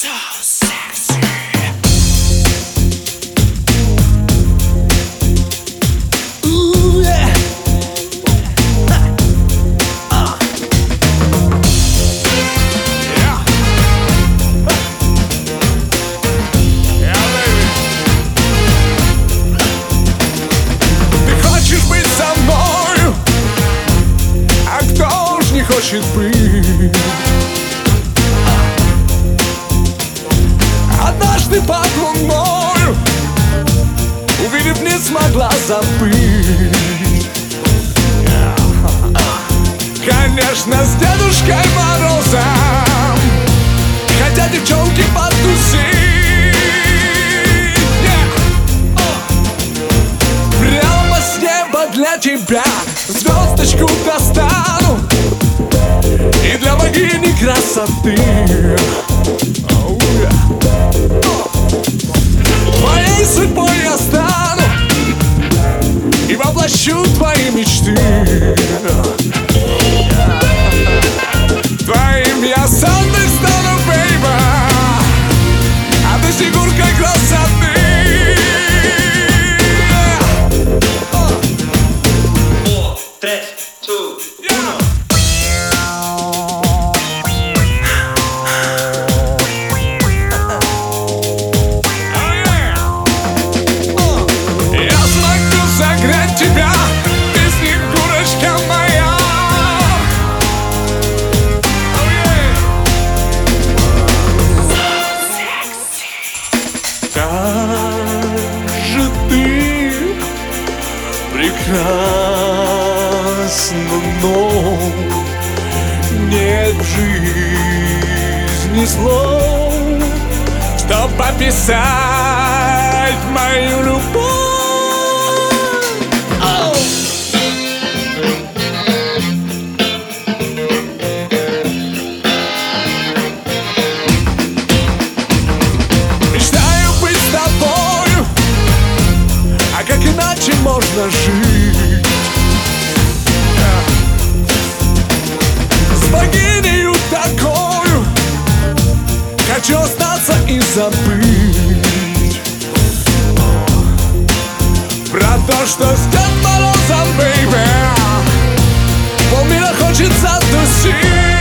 So sexy. Ooh, yeah. Yeah. Yeah, baby. Ты хочешь быть со мною, а кто ж не хочет быть? Однажды под луною, увидев, не смогла забыть. Конечно, с Дедушкой Морозом хотят девчонки потусить. Прямо с неба для тебя звездочку достану и для богини красоты. Твоей судьбой я стану и воплощу твои мечты. Твоим я Сантой стану, бейба, а ты фигуркой красоты. 4, 3, 2, 1. Тебя, ты снегурочка моя. Oh, yeah. Как же ты прекрасна, но нет в жизни слов, чтоб описать мою любовь. Как иначе можно жить? С богинею такою хочу остаться и забыть про то, что с Дед Морозом, бейби, полмира хочется тусить.